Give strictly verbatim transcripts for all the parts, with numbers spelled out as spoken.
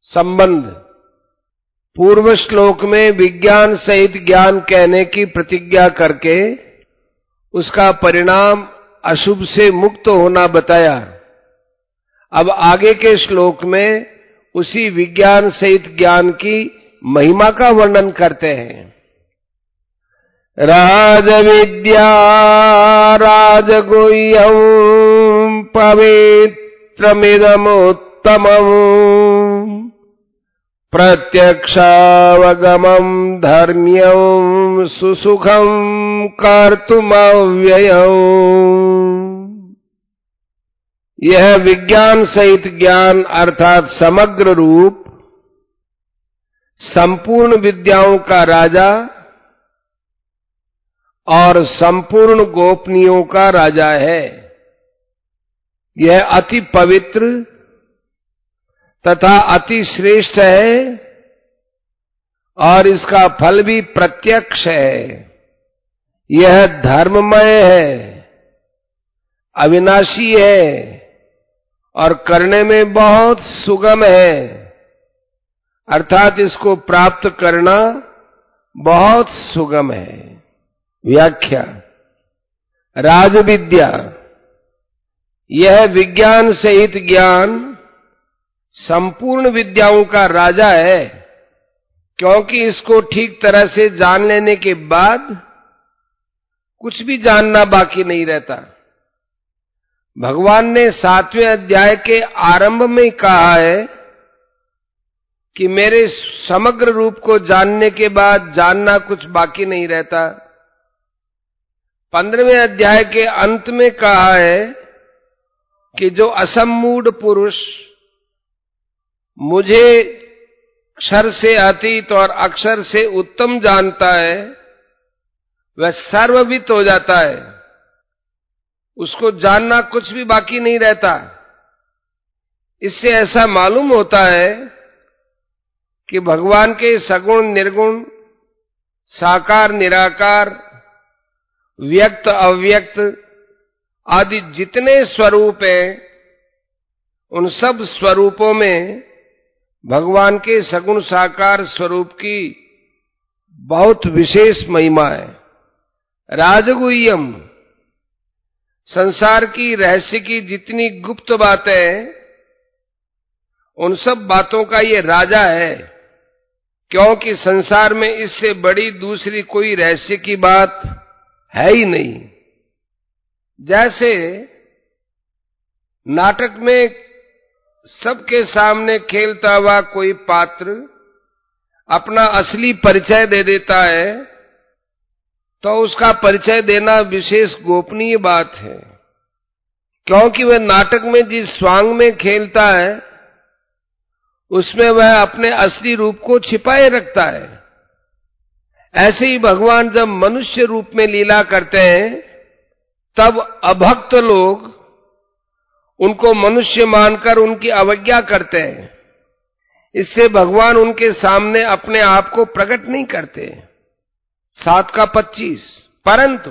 संबंध। पूर्व श्लोक में विज्ञान सहित ज्ञान कहने की प्रतिज्ञा करके उसका परिणाम अशुभ से मुक्त होना बताया। अब आगे के श्लोक में उसी विज्ञान सहित ज्ञान की महिमा का वर्णन करते हैं। राजविद्या राजगुह्यं पवित्रमिदमुत्तमम् प्रत्यक्षावगमं धर्म्यं सुसुखं कर्तुमव्ययम्। यह विज्ञान सहित ज्ञान अर्थात समग्र रूप संपूर्ण विद्याओं का राजा और संपूर्ण गोपनीयों का राजा है। यह अति पवित्र तथा अति श्रेष्ठ है और इसका फल भी प्रत्यक्ष है। यह धर्ममय है, अविनाशी है और करने में बहुत सुगम है, अर्थात इसको प्राप्त करना बहुत सुगम है। व्याख्या। राजविद्या, यह विज्ञान सहित ज्ञान संपूर्ण विद्याओं का राजा है, क्योंकि इसको ठीक तरह से जान लेने के बाद कुछ भी जानना बाकी नहीं रहता। भगवान ने सातवें अध्याय के आरंभ में कहा है कि मेरे समग्र रूप को जानने के बाद जानना कुछ बाकी नहीं रहता। पंद्रहवें अध्याय के अंत में कहा है कि जो असम्मूढ़ पुरुष मुझे अक्षर से अतीत और अक्षर से उत्तम जानता है वह सर्वविद हो जाता है। उसको जानना कुछ भी बाकी नहीं रहता। इससे ऐसा मालूम होता है कि भगवान के सगुण निर्गुण, साकार निराकार, व्यक्त अव्यक्त आदि जितने स्वरूप हैं, उन सब स्वरूपों में भगवान के सगुण साकार स्वरूप की बहुत विशेष महिमा है। राजगुह्यम, संसार की रहस्य की जितनी गुप्त बातें, उन सब बातों का ये राजा है, क्योंकि संसार में इससे बड़ी दूसरी कोई रहस्य की बात है ही नहीं। जैसे नाटक में सबके सामने खेलता हुआ कोई पात्र अपना असली परिचय दे देता है, तो उसका परिचय देना विशेष गोपनीय बात है, क्योंकि वह नाटक में जिस स्वांग में खेलता है उसमें वह अपने असली रूप को छिपाए रखता है। ऐसे ही भगवान जब मनुष्य रूप में लीला करते हैं तब अभक्त लोग उनको मनुष्य मानकर उनकी अवज्ञा करते हैं। इससे भगवान उनके सामने अपने आप को प्रकट नहीं करते। सात का पच्चीस। परंतु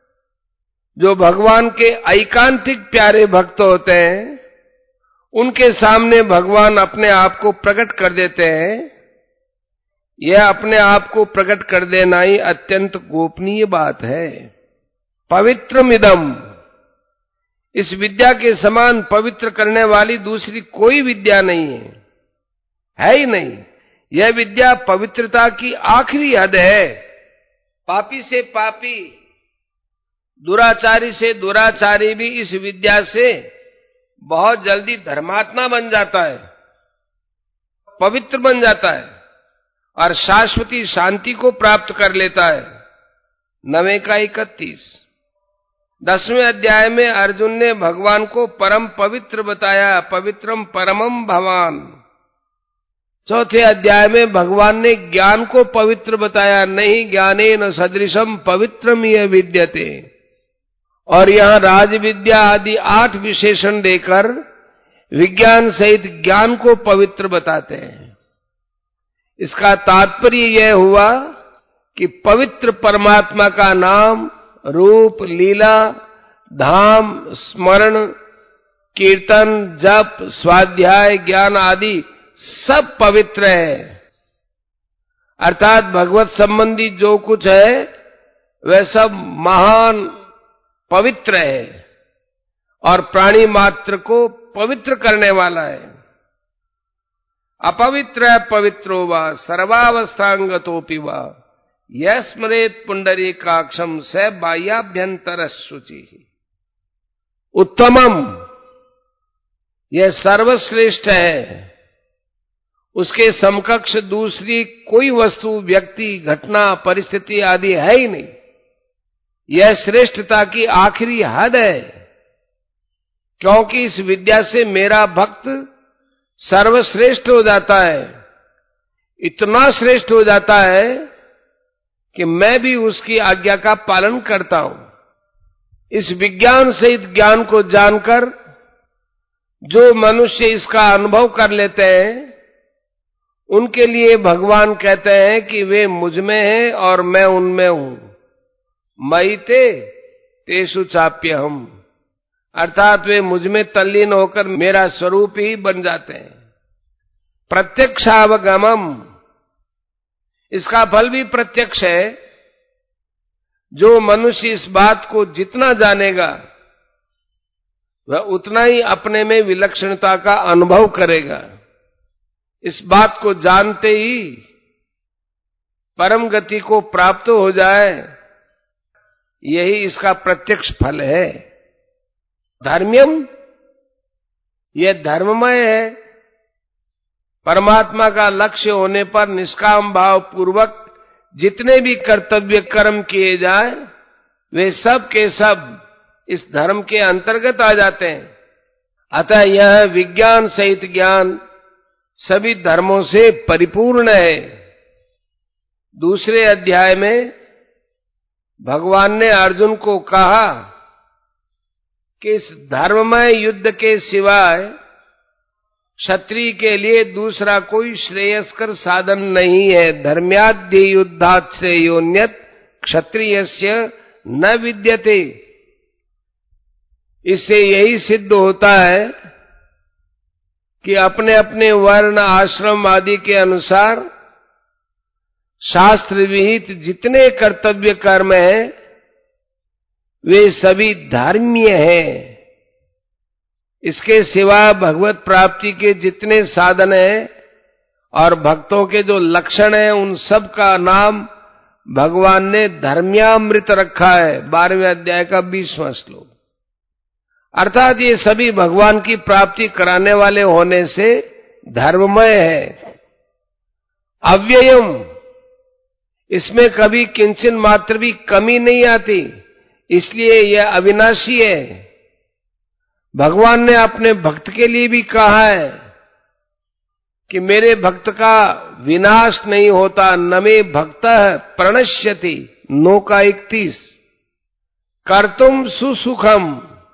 जो भगवान के ऐकांतिक प्यारे भक्त होते हैं उनके सामने भगवान अपने आप को प्रकट कर देते हैं। यह अपने आप को प्रकट कर देना ही अत्यंत गोपनीय बात है। पवित्रमिदम्, इस विद्या के समान पवित्र करने वाली दूसरी कोई विद्या नहीं है, है ही नहीं। यह विद्या पवित्रता की आखिरी हद है। पापी से पापी, दुराचारी से दुराचारी भी इस विद्या से बहुत जल्दी धर्मात्मा बन जाता है, पवित्र बन जाता है और शाश्वती शांति को प्राप्त कर लेता है। नवे का इकतीस। दसवें अध्याय में अर्जुन ने भगवान को परम पवित्र बताया, पवित्रम परमम भवान। चौथे अध्याय में भगवान ने ज्ञान को पवित्र बताया, नहीं ज्ञानेन सदृशम पवित्रम यह विद्यते। और यहाँ राजविद्या आदि आठ विशेषण देकर विज्ञान सहित ज्ञान को पवित्र बताते हैं। इसका तात्पर्य यह हुआ कि पवित्र परमात्मा का नाम, रूप, लीला, धाम, स्मरण, कीर्तन, जप, स्वाध्याय, ज्ञान आदि सब पवित्र है। अर्थात भगवत संबंधी जो कुछ है वह सब महान पवित्र है और प्राणी मात्र को पवित्र करने वाला है। अपवित्र पवित्रो वा सर्वावस्थांगतोपि वा यह स्मरेत पुंडरीकाक्षम स बाह्याभ्यंतर शुचि। उत्तमम, यह सर्वश्रेष्ठ है, उसके समकक्ष दूसरी कोई वस्तु, व्यक्ति, घटना, परिस्थिति आदि है ही नहीं। यह श्रेष्ठता की आखिरी हद है, क्योंकि इस विद्या से मेरा भक्त सर्वश्रेष्ठ हो जाता है। इतना श्रेष्ठ हो जाता है कि मैं भी उसकी आज्ञा का पालन करता हूं। इस विज्ञान सहित ज्ञान को जानकर जो मनुष्य इसका अनुभव कर लेते हैं, उनके लिए भगवान कहते हैं कि वे मुझ में हैं और मैं उनमें हूं। मयि ते तेषु चाप्यहम्, अर्थात वे मुझ में तल्लीन होकर मेरा स्वरूप ही बन जाते हैं। प्रत्यक्षावगमम, इसका फल भी प्रत्यक्ष है। जो मनुष्य इस बात को जितना जानेगा वह उतना ही अपने में विलक्षणता का अनुभव करेगा। इस बात को जानते ही परम गति को प्राप्त हो जाए, यही इसका प्रत्यक्ष फल है। धर्म्यम, यह धर्ममय है। परमात्मा का लक्ष्य होने पर निष्काम भाव पूर्वक जितने भी कर्तव्य कर्म किए जाए वे सब के सब इस धर्म के अंतर्गत आ जाते हैं। अतः यह विज्ञान सहित ज्ञान सभी धर्मों से परिपूर्ण है। दूसरे अध्याय में भगवान ने अर्जुन को कहा कि इस धर्ममय युद्ध के सिवाय क्षत्रिय के लिए दूसरा कोई श्रेयस्कर साधन नहीं है। धर्म्याद्य युद्धात् श्रेयोन्यत क्षत्रियस्य न विद्यते। इससे यही सिद्ध होता है कि अपने अपने वर्ण, आश्रम आदि के अनुसार शास्त्र विहित जितने कर्तव्य कर्म हैं वे सभी धर्म्य हैं। इसके सिवा भगवत प्राप्ति के जितने साधन हैं और भक्तों के जो लक्षण हैं उन सब का नाम भगवान ने धर्म्यामृत रखा है। बारहवें अध्याय का बीसवां श्लोक। अर्थात ये सभी भगवान की प्राप्ति कराने वाले होने से धर्ममय है। अव्ययम, इसमें कभी किंचन मात्र भी कमी नहीं आती, इसलिए यह अविनाशी है। भगवान ने अपने भक्त के लिए भी कहा है कि मेरे भक्त का विनाश नहीं होता। न मे भक्तः प्रणश्यति, नौ का इकतीस। कर्तुम सुसुखम,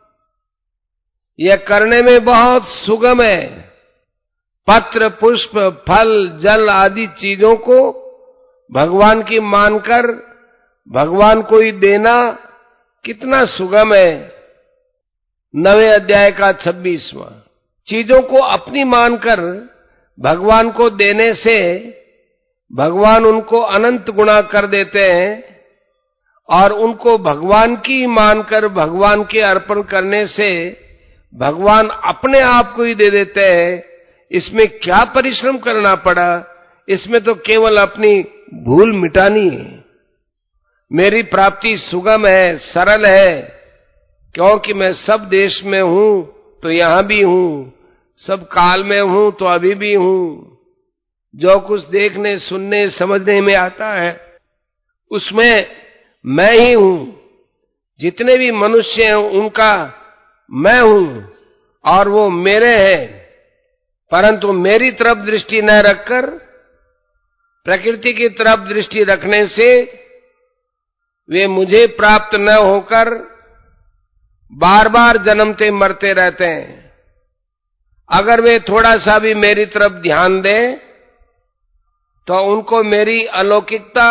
यह करने में बहुत सुगम है। पत्र, पुष्प, फल, जल आदि चीजों को भगवान की मानकर भगवान को ही देना कितना सुगम है। नवे अध्याय का छब्बीसवां। चीजों को अपनी मानकर भगवान को देने से भगवान उनको अनंत गुणा कर देते हैं और उनको भगवान की मानकर भगवान के अर्पण करने से भगवान अपने आप को ही दे देते हैं। इसमें क्या परिश्रम करना पड़ा, इसमें तो केवल अपनी भूल मिटानी है। मेरी प्राप्ति सुगम है, सरल है, क्योंकि मैं सब देश में हूं तो यहां भी हूं, सब काल में हूं तो अभी भी हूं। जो कुछ देखने, सुनने, समझने में आता है उसमें मैं ही हूं। जितने भी मनुष्य हैं उनका मैं हूं और वो मेरे हैं, परंतु मेरी तरफ दृष्टि न रखकर प्रकृति की तरफ दृष्टि रखने से वे मुझे प्राप्त न होकर बार बार जन्मते मरते रहते हैं। अगर वे थोड़ा सा भी मेरी तरफ ध्यान दें तो उनको मेरी अलौकिकता,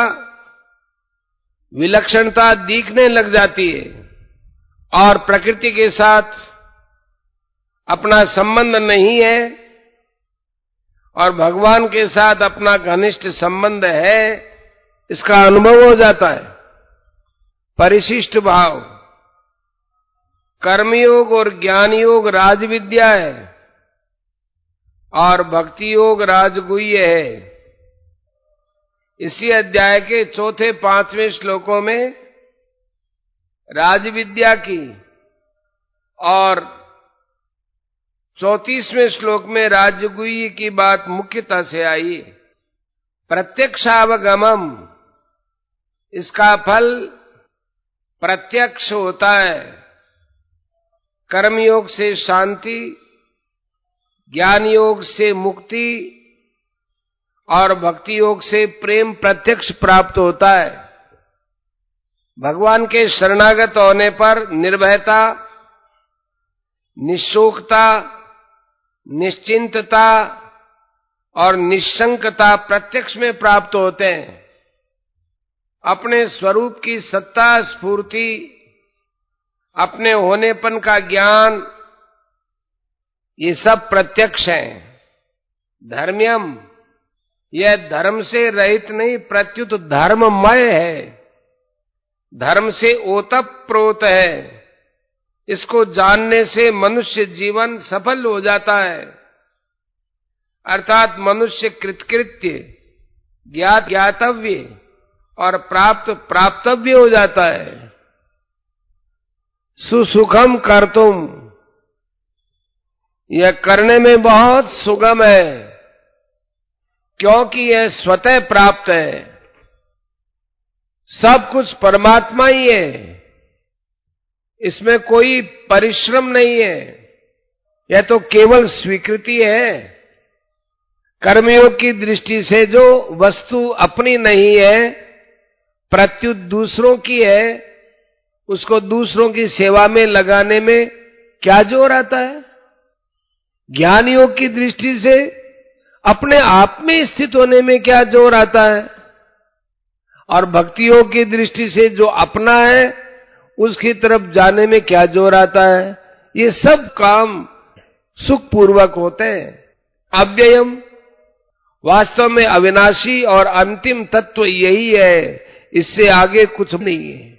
विलक्षणता दिखने लग जाती है और प्रकृति के साथ अपना संबंध नहीं है और भगवान के साथ अपना घनिष्ठ संबंध है, इसका अनुभव हो जाता है। परिशिष्ट भाव, कर्मयोग और ज्ञान योग राजविद्या है और भक्ति योग राजगुह्य है। इसी अध्याय के चौथे पांचवें श्लोकों में राजविद्या की और चौंतीसवें श्लोक में राजगुह्य की बात मुख्यतः से आई। प्रत्यक्षावगमम, इसका फल प्रत्यक्ष होता है। कर्मयोग से शांति, ज्ञान योग से मुक्ति और भक्ति योग से प्रेम प्रत्यक्ष प्राप्त होता है। भगवान के शरणागत होने पर निर्भयता, निःशोकता, निश्चिंतता और निशंकता प्रत्यक्ष में प्राप्त होते हैं। अपने स्वरूप की सत्ता स्फूर्ति, अपने होनेपन का ज्ञान, ये सब प्रत्यक्ष है। धर्म्यम, यह धर्म से रहित नहीं प्रत्युत धर्ममय है, धर्म से ओतप्रोत है। इसको जानने से मनुष्य जीवन सफल हो जाता है, अर्थात मनुष्य कृतकृत्य, ज्ञात ज्ञातव्य और प्राप्त प्राप्तव्य हो जाता है। सुसुखम कर्तुम, यह करने में बहुत सुगम है क्योंकि यह स्वतः प्राप्त है। सब कुछ परमात्मा ही है, इसमें कोई परिश्रम नहीं है, यह तो केवल स्वीकृति है। कर्मयोग की दृष्टि से जो वस्तु अपनी नहीं है, प्रत्युत दूसरों की है, उसको दूसरों की सेवा में लगाने में क्या जोर आता है। ज्ञान योग की दृष्टि से अपने आप में स्थित होने में क्या जोर आता है, और भक्ति योग की दृष्टि से जो अपना है उसकी तरफ जाने में क्या जोर आता है। ये सब काम सुखपूर्वक होते हैं। अव्ययम, वास्तव में अविनाशी और अंतिम तत्व यही है, इससे आगे कुछ नहीं है।